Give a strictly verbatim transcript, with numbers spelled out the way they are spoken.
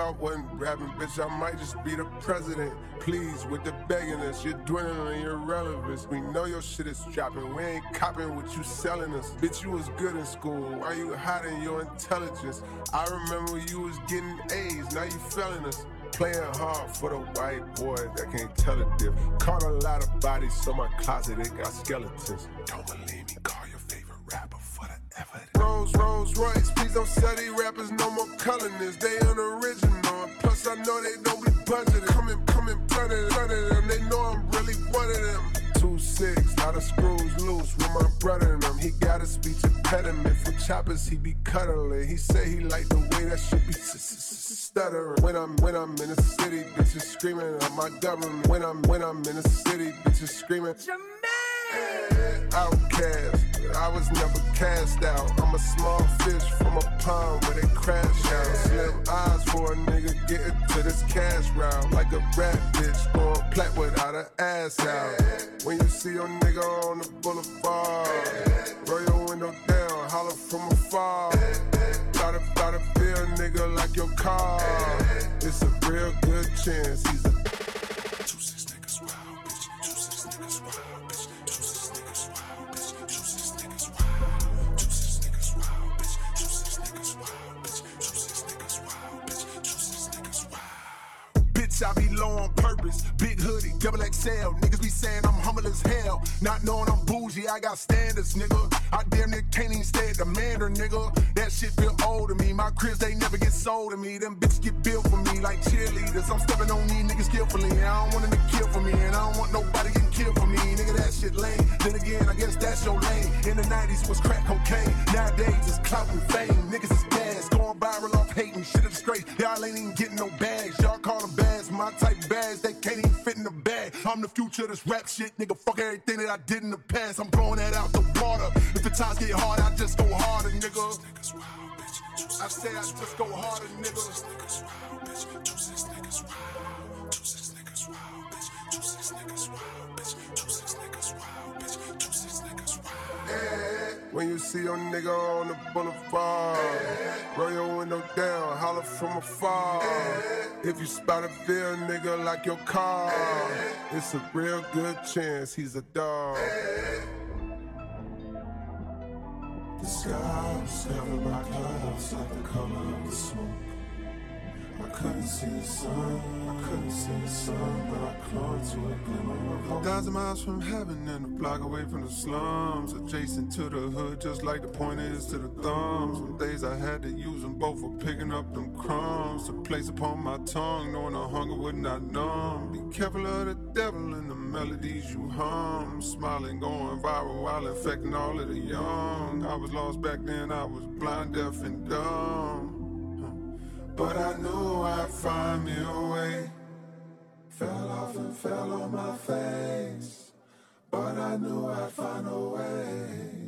I wasn't rapping, bitch, I might just be the president. Please, with the begging us, you're dwindling your relevance. We know your shit is dropping, we ain't copping what you selling us. Bitch, you was good in school, why you hiding your intelligence? I remember you was getting A's, now you failing us. Playing hard for the white boy that can't tell a diff. Caught a lot of bodies, so my closet, it got skeletons. Don't believe me, call your favorite rapper for the evidence. Rolls, Rolls Royce, please don't sell these rappers no more colorness. They unoriginal, and plus I know they don't be budgeted. Come and, come and flooded, flooded them, they know I'm really one of them. Two six, lot of screws loose with my brother in them. He got a speech impediment for choppers, he be cuddling. He say he like the way that shit be stuttering. When I'm when I'm in the city, bitches screaming at my government. When I'm when I'm in the city, bitches screaming. Jermaine! Outcast, I was never cast out. I'm a small fish from a pond where they crash out. Slim eyes for a nigga getting to this cash route. Like a rat bitch going plat without her ass out. When you see your nigga on the boulevard, roll your window down, holler from afar. Gotta, gotta feel a nigga like your car. It's a real good chance he's a two six niggas wild bitch. Two six niggas wild bitch. Two six niggas wild bitch. Two six niggas wild. Two six niggas wild bitch. Two six niggas wild bitch. Two six niggas wild bitch. Two six niggas wild. Bitch, I be low on purpose. Big hoodie, double X L. Niggas be saying I'm humble as hell. Not knowing I'm bougie, I got standards, nigga. I damn near can't even stay at the manor, nigga. That shit feel old to me. My cribs, they never get sold to me. Them bitches get built for me like cheerleaders. I'm stepping on these niggas skillfully. And I don't want them to kill for me. And I don't want nobody getting killed for me. Nigga, that shit lame. Then again, I guess that's your lane. In the nineties was crack cocaine. Nowadays it's clout and fame. Niggas is gas, going viral off hating. Shit is straight. Y'all ain't even getting no bags. Y'all call them bags. My type of bags, they can't even fit in the bag. I'm the future of this rap shit. Nigga, fuck everything that I did in the past. I'm blowing that out the water. If the times get hard, I just go harder, nigga. I say I just go harder, nigga. When you see your nigga on the boulevard, roll your window down, holler from afar. If you spot a real nigga like your car, it's a real good chance he's a dog. The sky was covered by clouds like the color of the smoke. I couldn't see the sun, I couldn't see the sun, but I clung to a glimmer of hope. Thousand miles from heaven and a block away from the slums, adjacent to the hood, just like the pointers to the thumbs. Some days I had to use them both for picking up them crumbs to place upon my tongue, knowing the hunger would not numb. Be careful of the devil and the melodies you hum, smiling, going viral while infecting all of the young. I was lost back then, I was blind, deaf, and dumb. But I knew I'd find me a way. Fell off and fell on my face, but I knew I'd find a way.